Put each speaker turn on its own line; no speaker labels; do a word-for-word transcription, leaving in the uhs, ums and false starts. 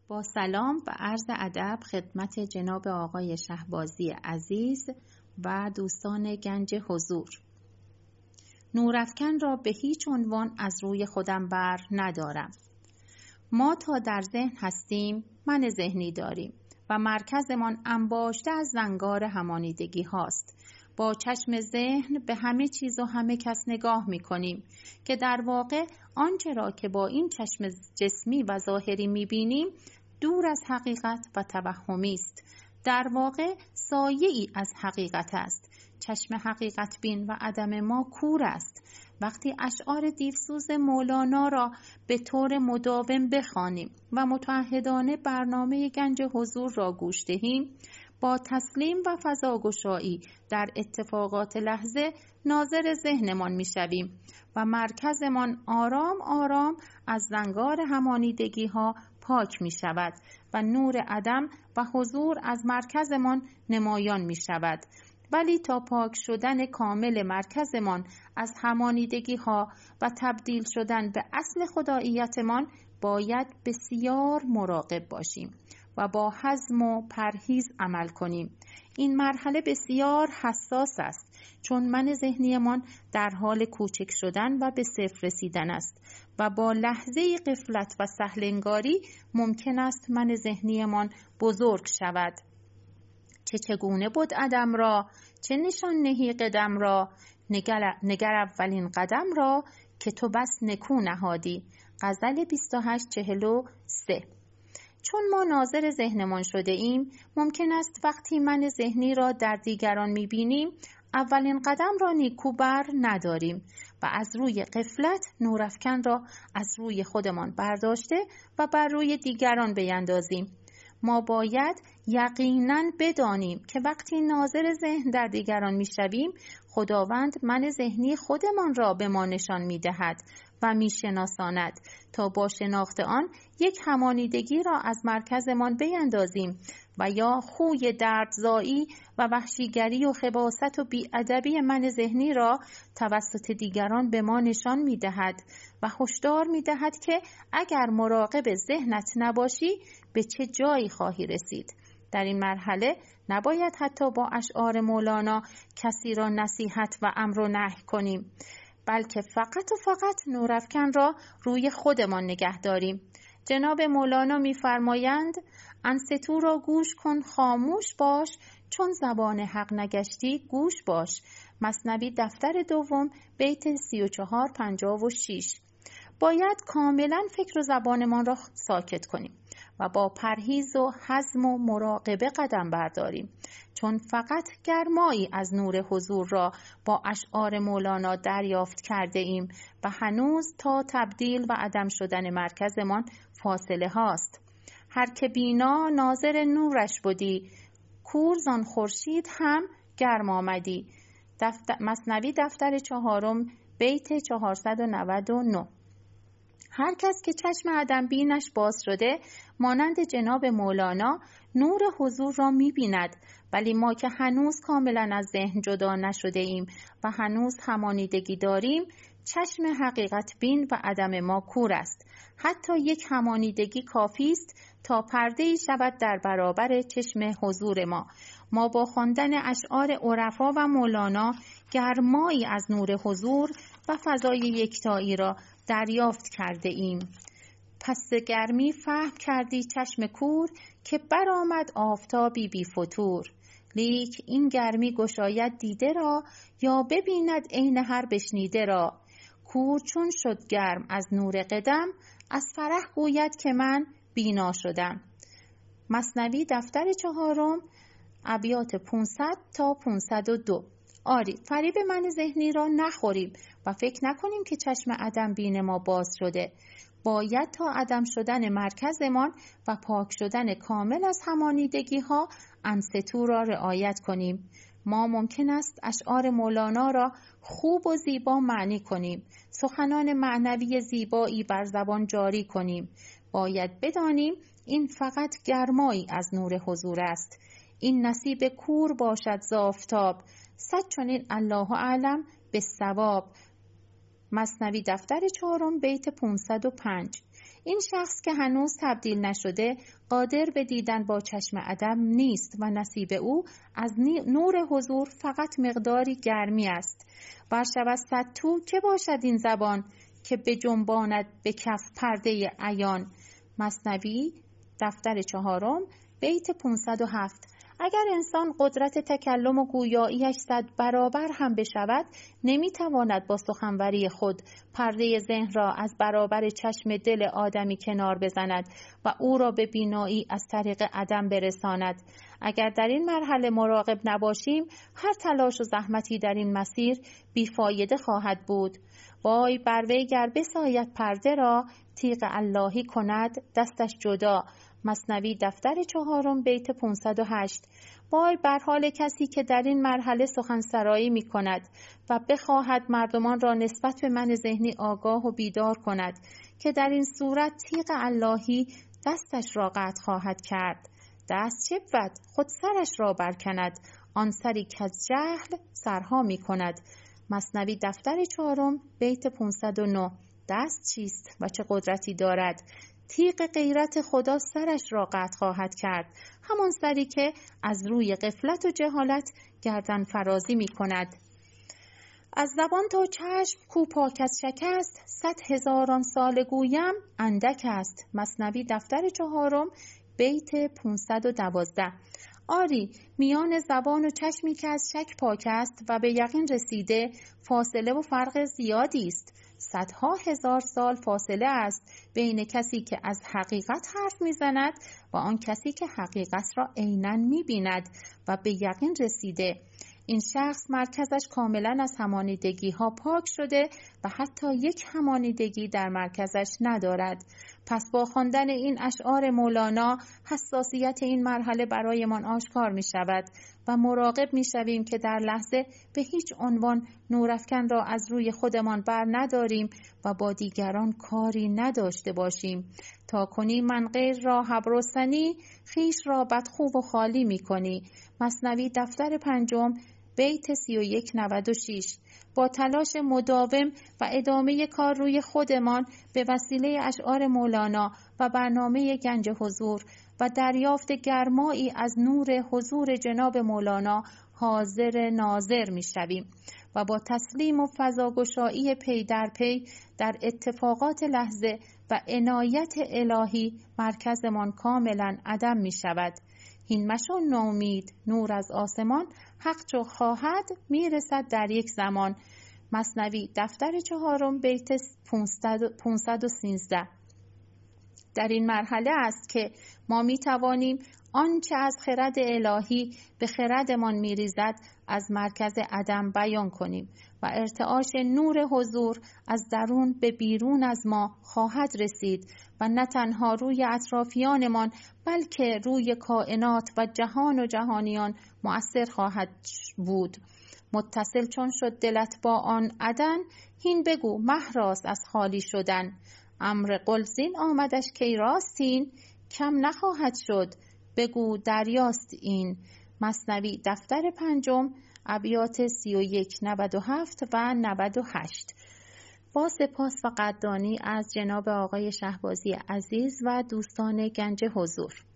با سلام و عرض ادب خدمت جناب آقای شهبازی عزیز و دوستان گنج حضور. نورافکن را به هیچ عنوان از روی خودم بر ندارم. ما تا در ذهن هستیم من ذهنی داریم و مرکزمان انباشته از زنگار همانیدگی هاست. با چشم ذهن به همه چیز و همه کس نگاه می کنیم که در واقع آنچه را که با این چشم جسمی و ظاهری می بینیم دور از حقیقت و توهمی است. در واقع سایه‌ای از حقیقت است. چشم حقیقت بین و عدم ما کور است. وقتی اشعار دیوسوز مولانا را به طور مداوم بخوانیم و متعهدانه برنامه گنج حضور را گوش دهیم، با تسلیم و فضاگشایی در اتفاقات لحظه ناظر ذهنمان می‌شویم و مرکزمان آرام آرام از زنگار همانیدگی ها پاک می شود و نور عدم و حضور از مرکزمان نمایان می شود. ولی تا پاک شدن کامل مرکزمان از همانیدگی ها و تبدیل شدن به اصل خداییتمان باید بسیار مراقب باشیم و با حزم و پرهیز عمل کنیم. این مرحله بسیار حساس است چون من ذهنیمان در حال کوچک شدن و به صفر رسیدن است و با لحظه غفلت و سهلنگاری ممکن است من ذهنیمان بزرگ شود. چه چگونه بود عدم را، چه نشان نهی قدم را، نگر, نگر اولین قدم را که تو بس نکو نهادی. غزل بیست و هشت چهل و سه. چون ما ناظر ذهنمان شده ایم، ممکن است وقتی من ذهنی را در دیگران می‌بینیم، اولین قدم را نیکو بر نداریم و از روی غفلت نورافکن را از روی خودمان برداشته و بر روی دیگران بیندازیم. ما باید یقیناً بدانیم که وقتی ناظر ذهن در دیگران می‌شویم، خداوند من ذهنی خودمان را به ما نشان می‌دهد و می‌شناساند تا با شناخت آن یک همانیدگی را از مرکزمان بیندازیم و یا خوی دردزایی و وحشیگری و خباثت و بی‌ادبی من ذهنی را توسط دیگران به ما نشان می‌دهد و هشدار می‌دهد که اگر مراقب ذهنت نباشی به چه جایی خواهی رسید. در این مرحله نباید حتی با اشعار مولانا کسی را نصیحت و امر و نهی کنیم، بلکه فقط و فقط نورافکن را روی خودمان نگه داریم. جناب مولانا می‌فرمایند انصتو را گوش کن خاموش باش، چون زبان حق نگشتی گوش باش. مثنوی دفتر دوم بیت سی و چهار پنجاه و شش. باید کاملا فکر و زبانمان را ساکت کنیم و با پرهیز و حزم و مراقبه قدم برداریم، چون فقط گرمایی از نور حضور را با اشعار مولانا دریافت کرده ایم و هنوز تا تبدیل و عدم شدن مرکزمان فاصله هاست. هر که بینا ناظر نورش بودی، کور زان خورشید هم گرم آمدی. دفتر مثنوی دفتر چهارم بیت چهارصد و نود و نه. هر کس که چشم عدم بینش باز شده مانند جناب مولانا نور حضور را می بیند، ولی ما که هنوز کاملا از ذهن جدا نشده ایم و هنوز همانیدگی داریم، چشم حقیقت بین و عدم ما کور است. حتی یک همانیدگی کافی است تا پرده‌ای شود در برابر چشم حضور ما. ما با خواندن اشعار عرفا و مولانا گرمایی از نور حضور و فضای یکتایی را دریافت کرده ایم. پس گرمی فهم کردی چشم کور که برآمد آفتابی بی فتور. لیک این گرمی گشاید دیده را یا ببیند عین هر بشنیده را. کور چون شد گرم از نور قدم از فرح گوید که من بینا شدم. مثنوی دفتر چهارم ابیات پانصد تا پانصد و دو. آری فریب من ذهنی را نخوریم و فکر نکنیم که چشم عدم بین ما باز شده. باید تا عدم شدن مرکزمان و پاک شدن کامل از همانیدگی ها انصتو را رعایت کنیم. ما ممکن است اشعار مولانا را خوب و زیبا معنی کنیم، سخنان معنوی زیبایی بر زبان جاری کنیم. باید بدانیم این فقط گرمایی از نور حضور است. این نصیب کور باشد ز آفتاب، صد چنین الله اعلم بالصواب. مثنوی دفتر چهارم بیت پانصد و پنج. این شخص که هنوز تبدیل نشده قادر به دیدن با چشم عدم نیست و نصیب او از نور حضور فقط مقداری گرمی است. برشب از صد تو که باشد این زبان که به جنباند به کف پرده عیان. مثنوی دفتر چهارم بیت پانصد و هفت. اگر انسان قدرت تکلم و گویاییش صد برابر هم بشود، نمیتواند با سخنوری خود پرده ذهن را از برابر چشم دل آدمی کنار بزند و او را به بینایی از طریق عدم برساند. اگر در این مرحله مراقب نباشیم، هر تلاش و زحمتی در این مسیر بیفایده خواهد بود. وای بر وی گر بساید پرده را، تیغ اللهی کند دستش جدا. مثنوی دفتر چهارم بیت پانصد و هشت. وای بر حال کسی که در این مرحله سخنسرایی می کند و بخواهد مردمان را نسبت به من ذهنی آگاه و بیدار کند که در این صورت تیغ اللهی دستش را قطع خواهد کرد. دست چه بود؟ خود سرش را برکند، آن سری که از جهل سرها می کند. مثنوی دفتر چهارم بیت پانصد و نه. دست چیست و چه قدرتی دارد؟ تیغ غیرت خدا سرش را قطع خواهد کرد، همان سری که از روی غفلت و جهالت گردن فرازی می کند. از زبان تا چشم کو پاک از شکست، صد هزاران سال گویم اندک است. مثنوی دفتر چهارم بیت پانصد و دوازده. آری، میان زبان و چشمی که از شک پاک است و به یقین رسیده فاصله و فرق زیادی است. صدها هزار سال فاصله است بین کسی که از حقیقت حرف میزند و آن کسی که حقیقت را عیناً میبیند و به یقین رسیده. این شخص مرکزش کاملا از همانیدگی ها پاک شده و حتی یک همانیدگی در مرکزش ندارد. پس با خواندن این اشعار مولانا حساسیت این مرحله برایمان آشکار می شود و مراقب می شویم که در لحظه به هیچ عنوان نورافکن را از روی خودمان بر نداریم و با دیگران کاری نداشته باشیم. تا کنی من غیر را حبرستنی، خیش را بدخو و خالی می کنی. مثنوی دفتر پنجم بیت سی و یک نود و شش. با تلاش مداوم و ادامه کار روی خودمان به وسیله اشعار مولانا و برنامه گنج حضور و دریافت گرمایی از نور حضور جناب مولانا حاضر ناظر می شویم و با تسلیم و فضاگشایی پی در پی در اتفاقات لحظه و عنایت الهی مرکزمان کاملا عدم می شود. هین مشو نومید، نور از آسمان، حق چو خواهد میرسد در یک زمان. مثنوی دفتر چهارم بیت پانصد و سیزده. در این مرحله است که ما می توانیم آنچه از خرد الهی به خردمان می ریزد از مرکز عدم بیان کنیم و ارتعاش نور حضور از درون به بیرون از ما خواهد رسید و نه تنها روی اطرافیانمان بلکه روی کائنات و جهان و جهانیان مؤثر خواهد بود. متصل چون شد دلت با آن عدن، هین بگو مهراس از خالی شدن. امر قلزین آمدش کی راستین، کم نخواهد شد بگو دریاست این. مثنوی دفتر پنجم ابیات سی و یک نود و هفت و نود و هشت. با سپاس و قدردانی از جناب آقای شهبازی عزیز و دوستان گنج حضور.